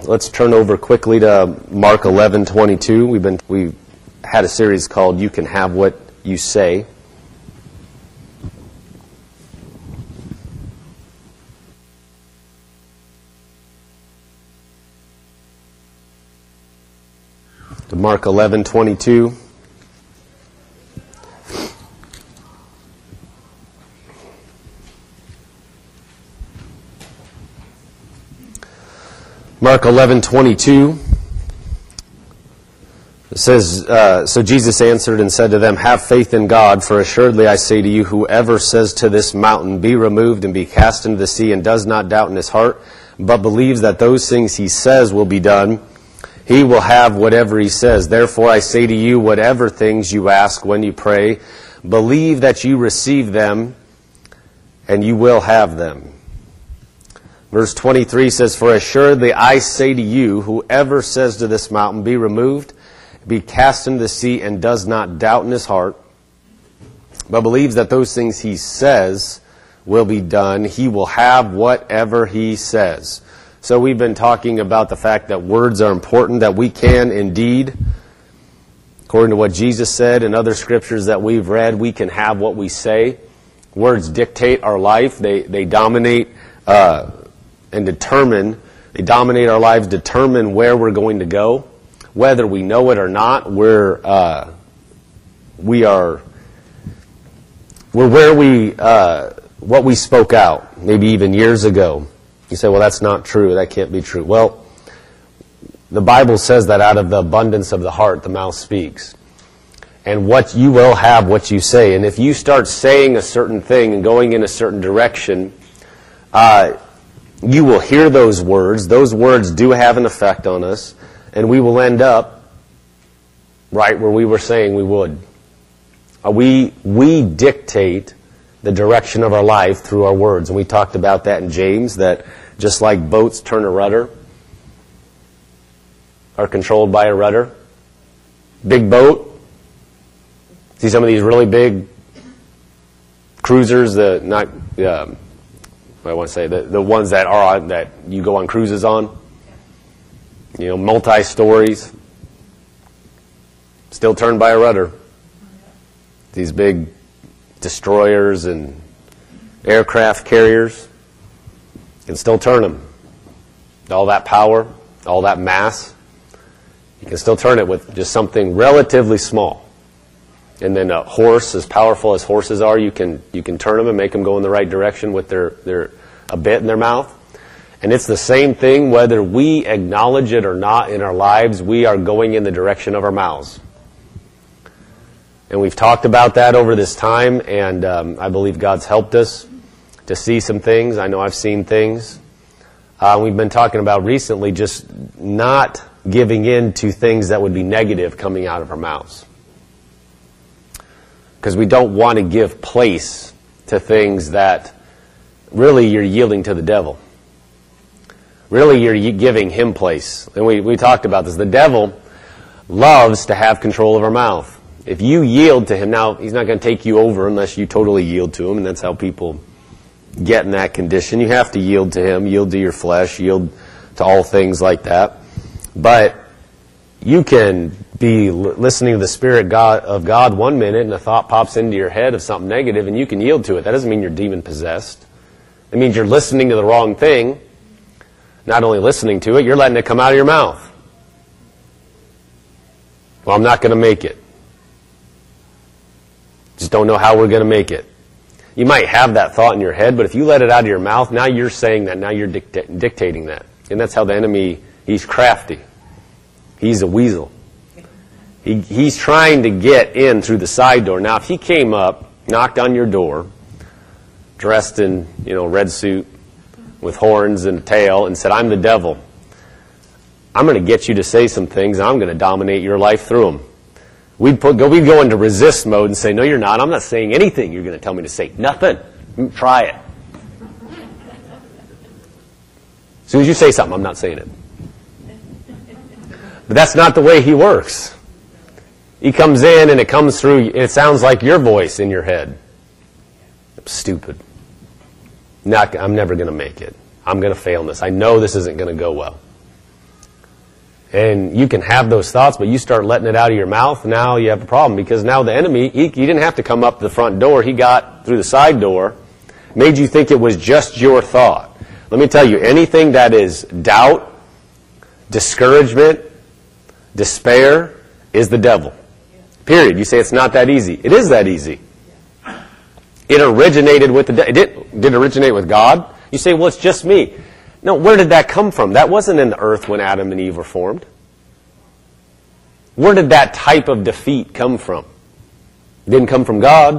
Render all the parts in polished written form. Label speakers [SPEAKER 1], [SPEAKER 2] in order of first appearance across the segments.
[SPEAKER 1] let's turn over quickly to Mark 11:22. We've had a series called "You Can Have What You Say." To Mark 11:22. Mark 11:22. It says, So Jesus answered and said to them, "Have faith in God, for assuredly I say to you, whoever says to this mountain, 'Be removed and be cast into the sea,' and does not doubt in his heart, but believes that those things he says will be done, he will have whatever he says. Therefore I say to you, whatever things you ask when you pray, believe that you receive them, and you will have them." Verse 23 says, "For assuredly I say to you, whoever says to this mountain, 'Be removed, be cast into the sea,' and does not doubt in his heart, but believes that those things he says will be done, he will have whatever he says." So we've been talking about the fact that words are important, that we can indeed, according to what Jesus said and other scriptures that we've read, we can have what we say. Words dictate our life. They dominate and determine, they dominate our lives, determine where we're going to go. Whether we know it or not, we're where what we spoke out, maybe even years ago. You say, well, that's not true. That can't be true. Well, the Bible says that out of the abundance of the heart, the mouth speaks. And what you will have, what you say. And if you start saying a certain thing and going in a certain direction, you will hear those words. Those words do have an effect on us. And we will end up right where we were saying we would. We dictate the direction of our life through our words. And we talked about that in James, that just like boats turn a rudder, are controlled by a rudder. Big boat. See some of these really big cruisers, the ones that are on, that you go on cruises on. You know, multi-stories. Still turned by a rudder. These big destroyers and aircraft carriers can still turn them. All that power, all that mass, you can still turn it with just something relatively small. And then a horse, as powerful as horses are, you can turn them and make them go in the right direction with their a bit in their mouth. And it's the same thing whether we acknowledge it or not in our lives. We are going in the direction of our mouths. And we've talked about that over this time, and I believe God's helped us to see some things. I know I've seen things. We've been talking about recently just not giving in to things that would be negative coming out of our mouths. Because we don't want to give place to things that really you're yielding to the devil. Really you're giving him place. And we talked about this. The devil loves to have control of our mouth. If you yield to him, now he's not going to take you over unless you totally yield to him, and that's how people get in that condition. You have to yield to him, yield to your flesh, yield to all things like that. But you can be listening to the Spirit of God one minute, and a thought pops into your head of something negative, and you can yield to it. That doesn't mean you're demon-possessed. It means you're listening to the wrong thing. Not only listening to it, you're letting it come out of your mouth. Well, I'm not going to make it. Just don't know how we're going to make it. You might have that thought in your head, but if you let it out of your mouth, now you're saying that. Now you're dictating that. And that's how the enemy, he's crafty. He's a weasel. He's trying to get in through the side door. Now, if he came up, knocked on your door, dressed in, red suit, with horns and a tail, and said, "I'm the devil. I'm going to get you to say some things, and I'm going to dominate your life through them." We'd go into resist mode and say, "No, you're not. I'm not saying anything you're going to tell me to say. Nothing. Try it." As soon as you say something, I'm not saying it. But that's not the way he works. He comes in and it comes through, it sounds like your voice in your head. I'm stupid. I'm never going to make it. I'm going to fail in this. I know this isn't going to go well. And you can have those thoughts, but you start letting it out of your mouth, now you have a problem. Because now the enemy, he didn't have to come up the front door. He got through the side door, made you think it was just your thought. Let me tell you, anything that is doubt, discouragement, despair, is the devil. Period. You say it's not that easy. It is that easy. It originated with the devil. Did it originate with God? You say, well, it's just me. No, where did that come from? That wasn't in the earth when Adam and Eve were formed. Where did that type of defeat come from? It didn't come from God.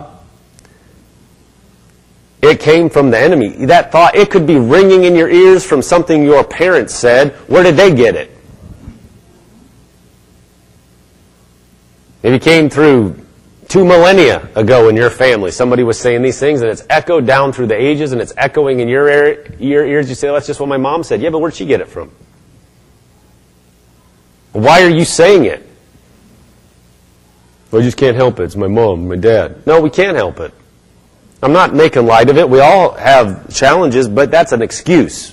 [SPEAKER 1] It came from the enemy. That thought, it could be ringing in your ears from something your parents said. Where did they get it? Maybe it came through 2 millennia ago in your family. Somebody was saying these things, and it's echoed down through the ages, and it's echoing in your ears. You say, that's just what my mom said. Yeah, but where'd she get it from? Why are you saying it? Well, I just can't help it. It's my mom, my dad. No, we can't help it. I'm not making light of it. We all have challenges, but that's an excuse.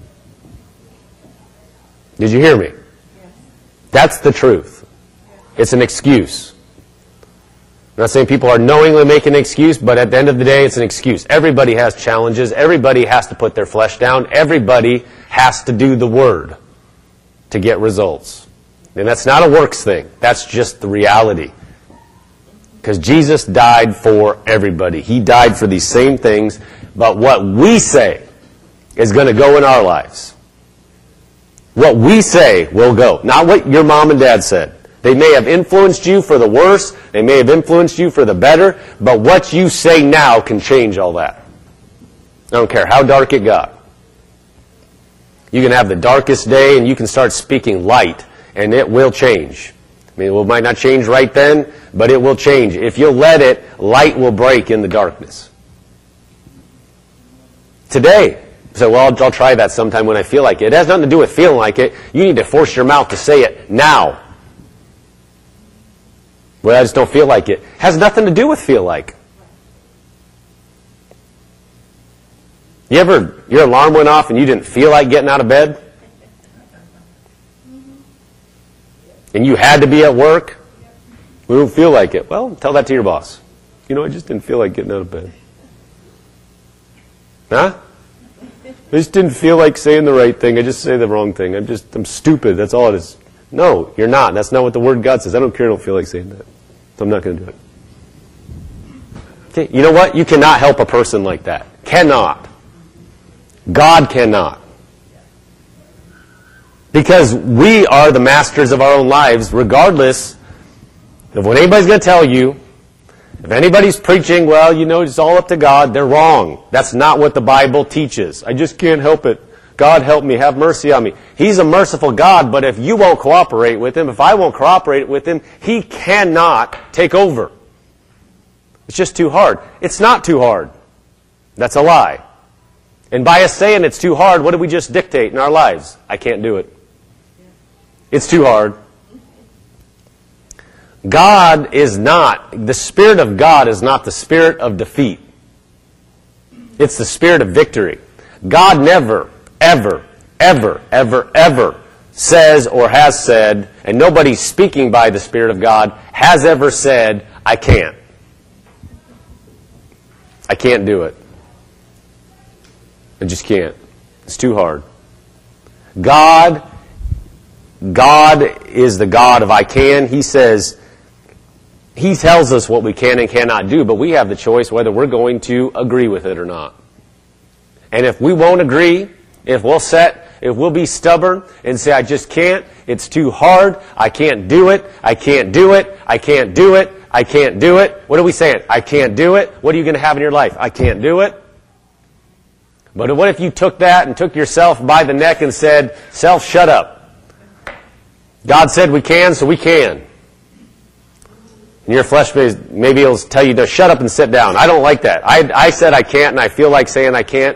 [SPEAKER 1] Did you hear me? Yes. That's the truth. It's an excuse. I'm not saying people are knowingly making an excuse, but at the end of the day, it's an excuse. Everybody has challenges. Everybody has to put their flesh down. Everybody has to do the word to get results. And that's not a works thing. That's just the reality. Because Jesus died for everybody. He died for these same things, but what we say is going to go in our lives. What we say will go. Not what your mom and dad said. They may have influenced you for the worse. They may have influenced you for the better. But what you say now can change all that. I don't care how dark it got. You can have the darkest day and you can start speaking light and it will change. I mean, it might not change right then, but it will change. If you'll let it, light will break in the darkness. Today. So, well, I'll try that sometime when I feel like it. It has nothing to do with feeling like it. You need to force your mouth to say it now. Well, I just don't feel like it. Has nothing to do with feel like. Your alarm went off and you didn't feel like getting out of bed? And you had to be at work? We don't feel like it. Well, tell that to your boss. You know, I just didn't feel like getting out of bed. Huh? I just didn't feel like saying the right thing. I just say the wrong thing. I'm stupid. That's all it is. No, you're not. That's not what the Word of God says. I don't care. I don't feel like saying that. So I'm not going to do it. Okay, you know what? You cannot help a person like that. Cannot. God cannot. Because we are the masters of our own lives, regardless of what anybody's going to tell you. If anybody's preaching, well, you know, it's all up to God, they're wrong. That's not what the Bible teaches. I just can't help it. God help me, have mercy on me. He's a merciful God, but if you won't cooperate with Him, if I won't cooperate with Him, He cannot take over. It's just too hard. It's not too hard. That's a lie. And by us saying it's too hard, what do we just dictate in our lives? I can't do it. It's too hard. God is not, the Spirit of God is not the spirit of defeat. It's the spirit of victory. God never, ever, ever, ever, ever says or has said, and nobody speaking by the Spirit of God has ever said, I can't. I can't do it. I just can't. It's too hard. God is the God of I can. He says, He tells us what we can and cannot do, but we have the choice whether we're going to agree with it or not. And if we won't agree, if we'll be stubborn and say, I just can't, it's too hard, I can't do it, I can't do it, I can't do it, I can't do it. What are we saying? I can't do it. What are you going to have in your life? I can't do it. But what if you took that and took yourself by the neck and said, self, shut up. God said we can, so we can. And your flesh maybe it'll tell you to shut up and sit down. I don't like that. I said I can't and I feel like saying I can't.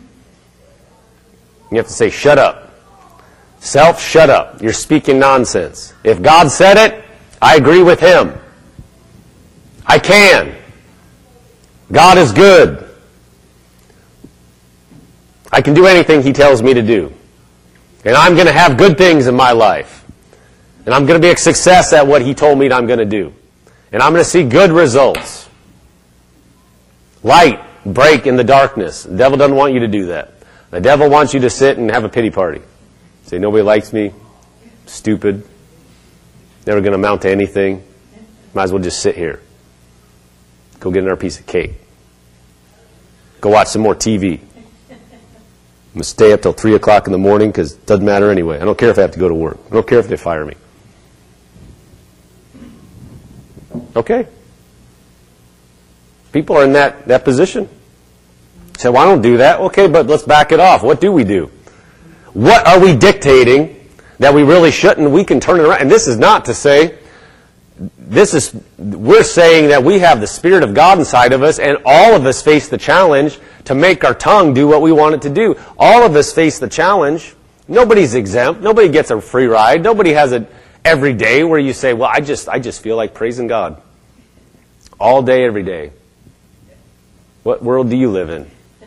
[SPEAKER 1] You have to say, shut up. Self, shut up. You're speaking nonsense. If God said it, I agree with Him. I can. God is good. I can do anything He tells me to do. And I'm going to have good things in my life. And I'm going to be a success at what he told me I'm going to do. And I'm going to see good results. Light break in the darkness. The devil doesn't want you to do that. The devil wants you to sit and have a pity party. Say, nobody likes me. Stupid. Never going to amount to anything. Might as well just sit here. Go get another piece of cake. Go watch some more TV. I'm going to stay up till 3 o'clock in the morning because it doesn't matter anyway. I don't care if I have to go to work. I don't care if they fire me. Okay. People are in that position. Say, well, I don't do that. Okay, but let's back it off. What do we do? What are we dictating that we really shouldn't? We can turn it around. And this is not to say, we're saying that we have the Spirit of God inside of us, and all of us face the challenge to make our tongue do what we want it to do. All of us face the challenge. Nobody's exempt. Nobody gets a free ride. Nobody has it every day where you say, well, I just feel like praising God. All day, every day. What world do you live in?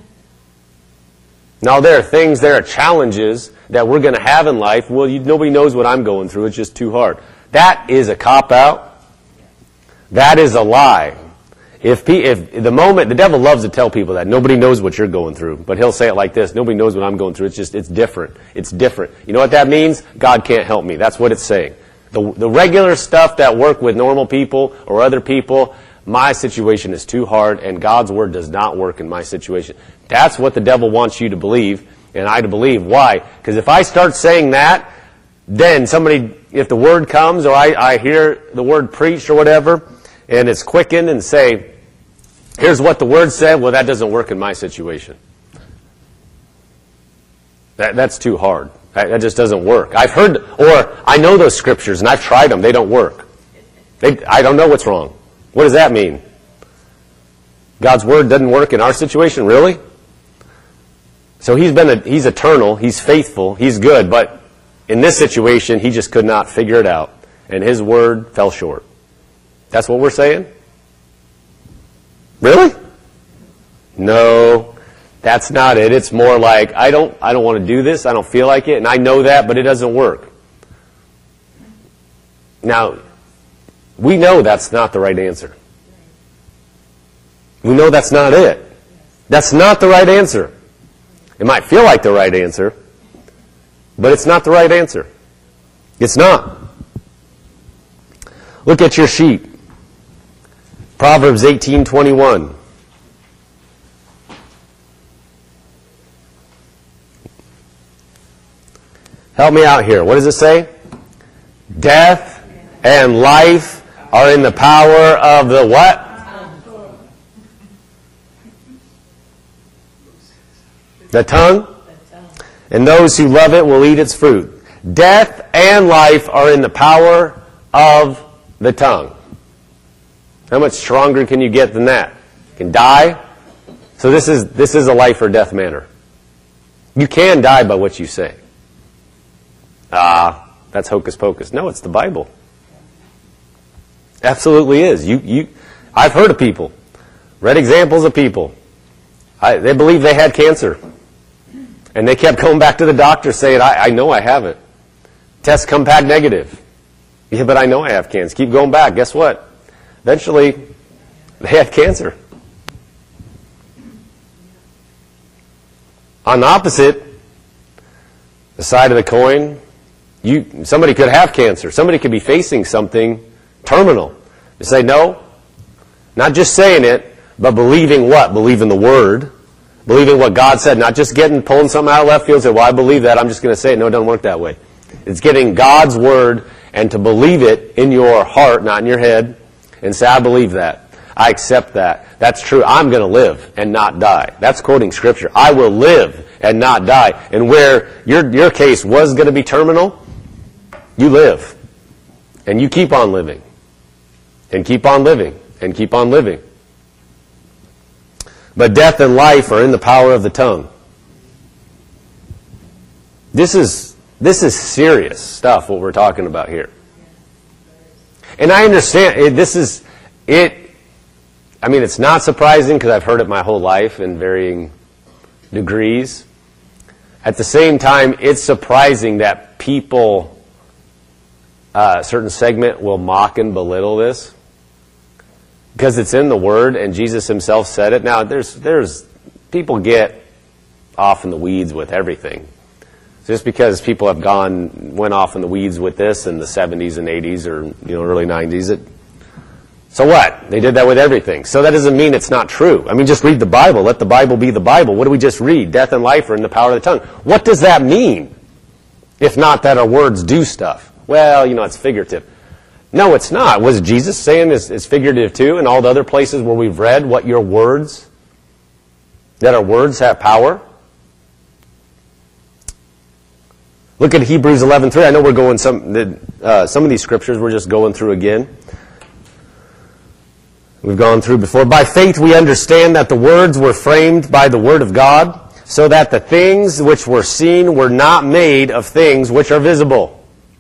[SPEAKER 1] Now, there are challenges that we're going to have in life. Well, nobody knows what I'm going through. It's just too hard. That is a cop-out. That is a lie. If the moment, the devil loves to tell people that. Nobody knows what you're going through. But he'll say it like this. Nobody knows what I'm going through. It's different. It's different. You know what that means? God can't help me. That's what it's saying. The regular stuff that work with normal people or other people, my situation is too hard, and God's word does not work in my situation. That's what the devil wants you to believe, and I to believe. Why? Because if I start saying that, then if the word comes, or I hear the word preached or whatever, and it's quickened and say, here's what the word said, well, that doesn't work in my situation. That's too hard. That just doesn't work. I've heard, or I know those scriptures, and I've tried them. They don't work. I don't know what's wrong. What does that mean? God's word doesn't work in our situation? Really? So he's eternal, he's faithful, he's good, but in this situation, he just could not figure it out, and his word fell short. That's what we're saying? Really? No, that's not it. It's more like, I don't want to do this, I don't feel like it, and I know that, but it doesn't work. Now, we know that's not the right answer. We know that's not it. That's not the right answer. It might feel like the right answer, but it's not the right answer. It's not. Look at your sheet. Proverbs 18:21. Help me out here. What does it say? Death and life are in the power of the what? The tongue. And those who love it will eat its fruit. Death and life are in the power of the tongue. How much stronger can you get than that? You can die. So this is a life or death matter. You can die by what you say. That's hocus pocus. No, it's the Bible. Absolutely is. I've heard of people, read examples of people. They believe they had cancer. And they kept going back to the doctor saying, I know I have it. Tests come back negative. Yeah, but I know I have cancer. Keep going back. Guess what? Eventually, they had cancer. On the opposite, the side of the coin, somebody could have cancer. Somebody could be facing something terminal. You say, no, not just saying it, but believing what? Believing the Word. Believing what God said, not just pulling something out of left field and say, well, I believe that, I'm just going to say it. No, it doesn't work that way. It's getting God's Word and to believe it in your heart, not in your head, and say, I believe that. I accept that. That's true. I'm going to live and not die. That's quoting Scripture. I will live and not die. And where your case was going to be terminal, you live. And you keep on living. And keep on living. And keep on living. But death and life are in the power of the tongue. This is serious stuff, what we're talking about here. And I understand, it's not surprising because I've heard it my whole life in varying degrees. At the same time, it's surprising that people a certain segment will mock and belittle this because it's in the Word and Jesus himself said it. Now, there's people get off in the weeds with everything. Just because people have went off in the weeds with this in the 70s and 80s or early 90s, so what? They did that with everything. So that doesn't mean it's not true. I mean, just read the Bible. Let the Bible be the Bible. What do we just read? Death and life are in the power of the tongue. What does that mean? If not that our words do stuff. Well, it's figurative. No, it's not. Was Jesus saying it's figurative too? And all the other places where we've read what that our words have power? Look at Hebrews 11:3. I know we're going some of these scriptures we're just going through again. We've gone through before. By faith we understand that the words were framed by the word of God, so that the things which were seen were not made of things which are visible.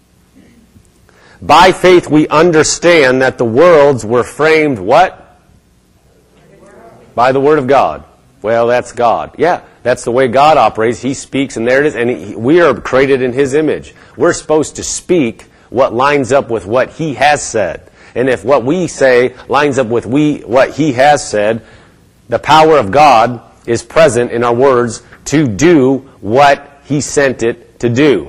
[SPEAKER 1] By faith we understand that the worlds were framed what? By the word of God. Well, that's God. Yeah, that's the way God operates. He speaks, and there it is. And we are created in His image. We're supposed to speak what lines up with what He has said. And if what we say lines up with what He has said, the power of God is present in our words to do what He sent it to do.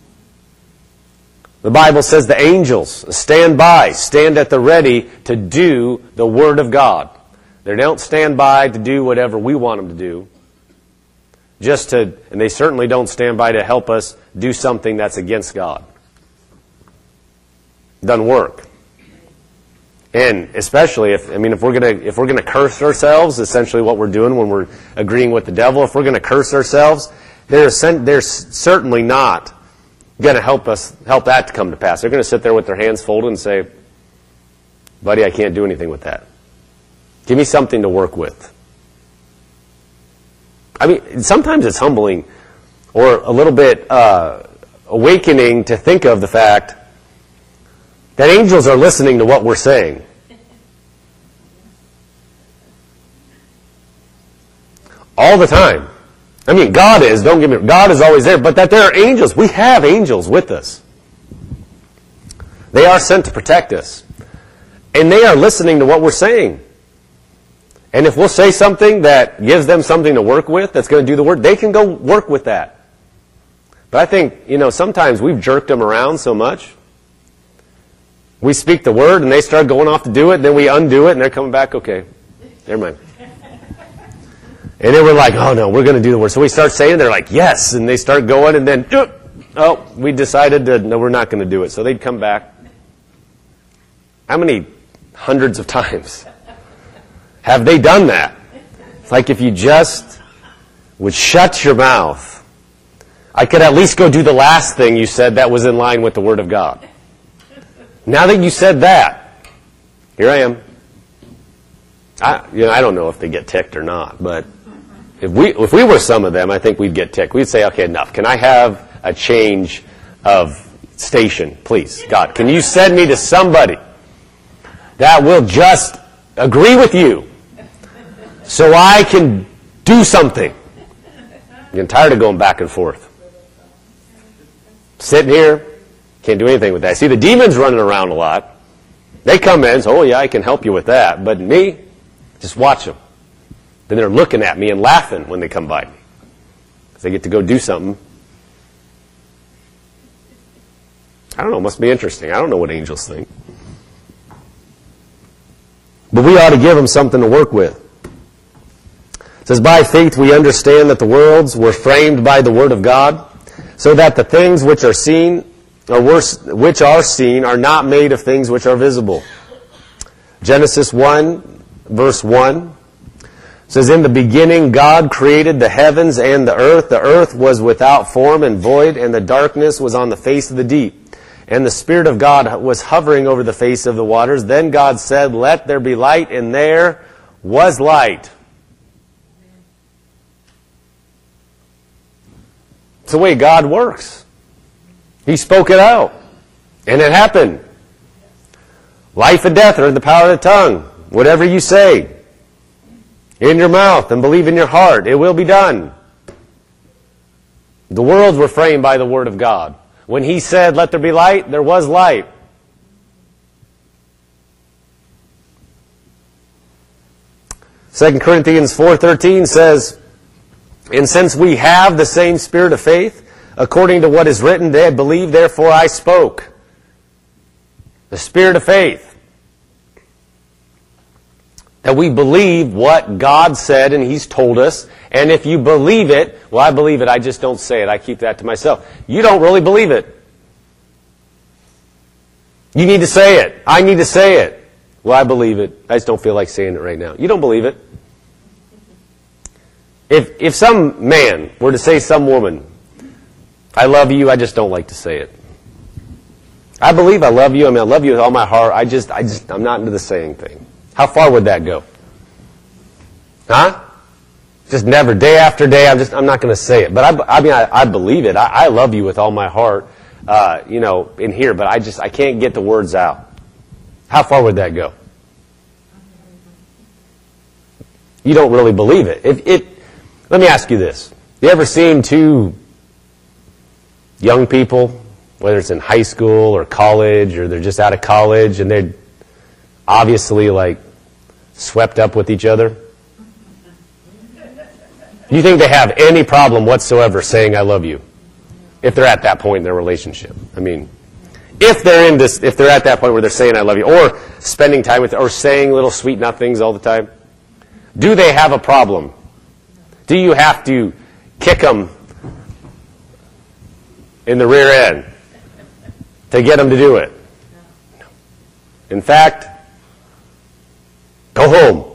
[SPEAKER 1] The Bible says the angels stand at the ready to do the Word of God. They don't stand by to do whatever we want them to do. And they certainly don't stand by to help us do something that's against God. It doesn't work. And especially if we're gonna curse ourselves, essentially what we're doing when we're agreeing with the devil, if we're gonna curse ourselves, they're certainly not gonna help that to come to pass. They're gonna sit there with their hands folded and say, "Buddy, I can't do anything with that. Give me something to work with." I mean, sometimes it's humbling or a little bit awakening to think of the fact that angels are listening to what we're saying. All the time. I mean, God is, don't get me wrong, God is always there, but that there are angels. We have angels with us. They are sent to protect us. And they are listening to what we're saying. And if we'll say something that gives them something to work with, that's going to do the work, they can go work with that. But I think, sometimes we've jerked them around so much. We speak the word, and they start going off to do it, and then we undo it, and they're coming back, okay, never mind. And then we're like, oh no, we're going to do the word. So we start saying, they're like, yes, and they start going, and then, we decided no, we're not going to do it. So they'd come back. How many hundreds of times have they done that? It's like if you just would shut your mouth, I could at least go do the last thing you said that was in line with the Word of God. Now that you said that, here I am. I don't know if they get ticked or not, but if we were some of them, I think we'd get ticked. We'd say, okay, enough. Can I have a change of station, please? God, can you send me to somebody that will just agree with you so I can do something? I'm getting tired of going back and forth. Sitting here, can't do anything with that. See, the demons running around a lot. They come in, so, oh yeah, I can help you with that. But me, just watch them. Then they're looking at me and laughing when they come by me. Because they get to go do something. I don't know, it must be interesting. I don't know what angels think. But we ought to give them something to work with. It says, by faith we understand that the worlds were framed by the Word of God, so that the things which are seen, which are seen, are not made of things which are visible. Genesis 1, verse 1 says, in the beginning God created the heavens and the earth. The earth was without form and void, and the darkness was on the face of the deep. And the Spirit of God was hovering over the face of the waters. Then God said, let there be light, and there was light. It's the way God works. He spoke it out, and it happened. Life and death are in the power of the tongue. Whatever you say in your mouth and believe in your heart, it will be done. The worlds were framed by the Word of God. When He said, let there be light, there was light. 2 Corinthians 4:13 says, and since we have the same spirit of faith, according to what is written, they believe, therefore I spoke. The spirit of faith. That we believe what God said and He's told us. And if you believe it, well, I believe it, I just don't say it. I keep that to myself. You don't really believe it. You need to say it. I need to say it. Well, I believe it. I just don't feel like saying it right now. You don't believe it. If some man were to say some woman, I love you, I just don't like to say it. I believe I love you. I mean, I love you with all my heart. I'm not into the saying thing. How far would that go? Huh? Just never, day after day, I'm not going to say it. But I believe it. I love you with all my heart, in here. But I can't get the words out. How far would that go? You don't really believe it. Let me ask you this. You ever seen two young people, whether it's in high school or college, or they're just out of college, and they're obviously like swept up with each other? You think they have any problem whatsoever saying I love you if they're at that point in their relationship? I mean, if they're at that point where they're saying I love you, or spending time with, or saying little sweet nothings all the time, do they have a problem? Do you have to kick them in the rear end to get them to do it? No. In fact, go home.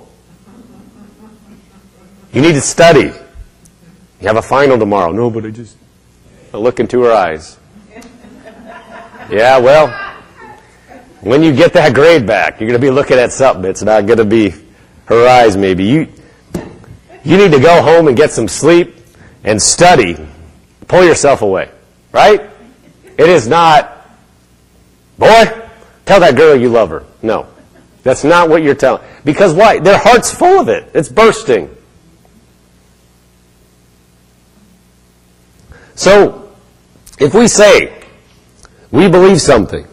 [SPEAKER 1] You need to study. You have a final tomorrow. No, but I look into her eyes. Yeah, well, when you get that grade back, you're going to be looking at something. It's not going to be her eyes, maybe. You need to go home and get some sleep and study. Pull yourself away. Right? It is not, boy, tell that girl you love her. No. That's not what you're telling. Because why? Their heart's full of it. It's bursting. So, if we say, we believe something,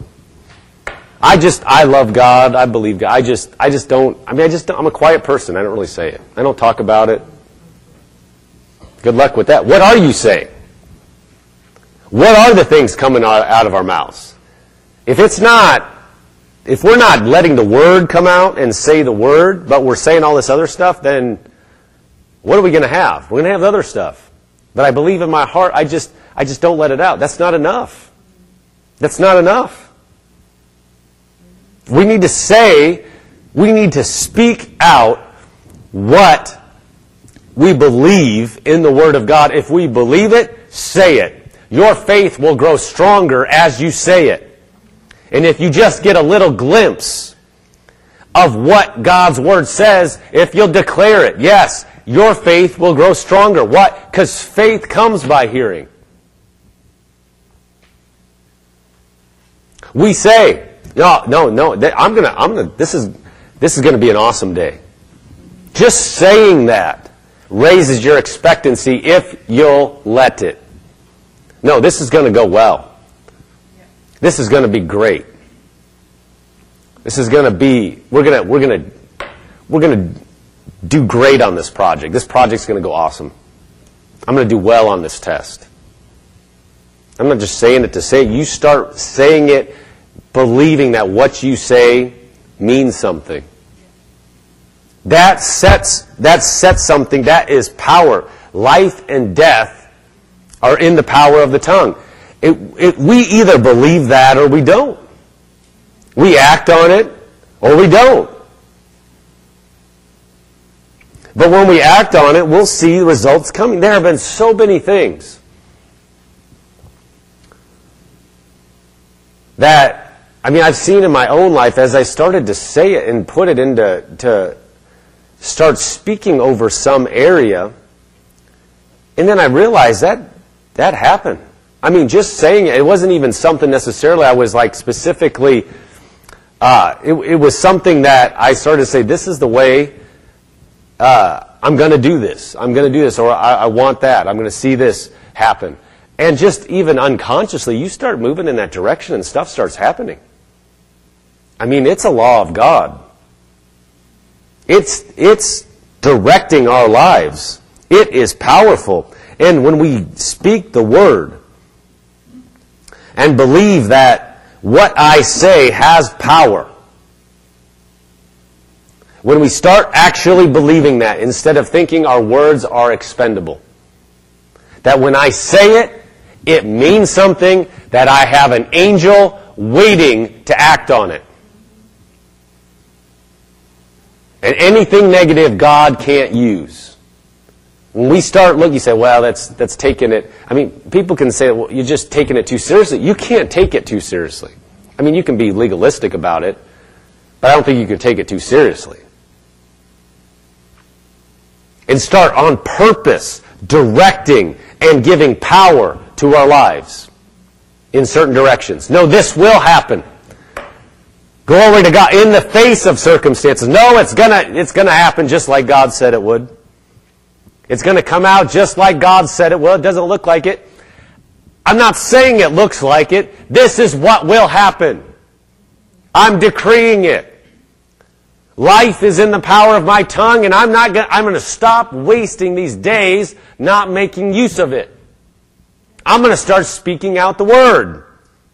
[SPEAKER 1] I love God, I believe God, I'm a quiet person, I don't really say it. I don't talk about it. Good luck with that. What are you saying? What are the things coming out of our mouths? If we're not letting the Word come out and say the Word, but we're saying all this other stuff, then what are we going to have? We're going to have other stuff. But I believe in my heart, I just don't let it out. That's not enough. That's not enough. We need to speak out what we believe in the Word of God. If we believe it, say it. Your faith will grow stronger as you say it. And if you just get a little glimpse of what God's Word says, if you'll declare it, yes, your faith will grow stronger. What? Because faith comes by hearing. We say, no, this is gonna be an awesome day. Just saying that raises your expectancy if you'll let it. No, this is going to go well. This is going to be great. This is going to be, we're going to do great on this project. This project's going to go awesome. I'm going to do well on this test. I'm not just saying it to say it. You start saying it, believing that what you say means something. That sets something. That is power. Life and death are in the power of the tongue. We either believe that or we don't. We act on it or we don't. But when we act on it, we'll see results coming. There have been so many things that, I've seen in my own life as I started to say it and put it to start speaking over some area, and then I realized that happened. Just saying it wasn't even something necessarily I was like specifically, it was something that I started to say, this is the way I'm going to do this. I'm going to do this, or I want that. I'm going to see this happen. And just even unconsciously, you start moving in that direction and stuff starts happening. It's a law of God. It's directing our lives. It is powerful. And when we speak the Word and believe that what I say has power, when we start actually believing that instead of thinking our words are expendable, that when I say it, it means something, that I have an angel waiting to act on it. And anything negative God can't use. When we start looking, you say, well, that's taking it. I mean, people can say, well, you're just taking it too seriously. You can't take it too seriously. I mean, you can be legalistic about it, but I don't think you can take it too seriously. And start on purpose directing and giving power to our lives in certain directions. No, this will happen. Glory to God. In the face of circumstances. No, it's gonna happen just like God said it would. It's going to come out just like God said it will. It doesn't look like it. I'm not saying it looks like it. This is what will happen. I'm decreeing it. Life is in the power of my tongue, and I'm going to stop wasting these days not making use of it. I'm going to start speaking out the Word.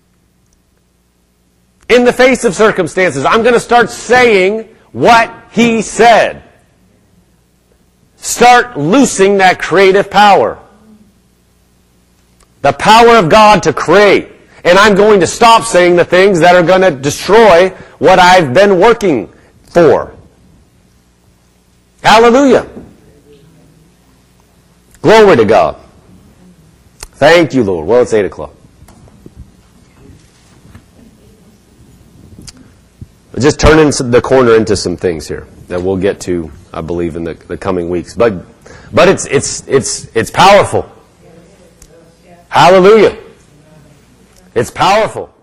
[SPEAKER 1] In the face of circumstances, I'm going to start saying what He said. Start loosing that creative power. The power of God to create. And I'm going to stop saying the things that are going to destroy what I've been working for. Hallelujah. Glory to God. Thank you, Lord. Well, it's 8 o'clock. Just turning the corner into some things here that we'll get to, I believe, in the coming weeks. But it's powerful. Hallelujah. It's powerful.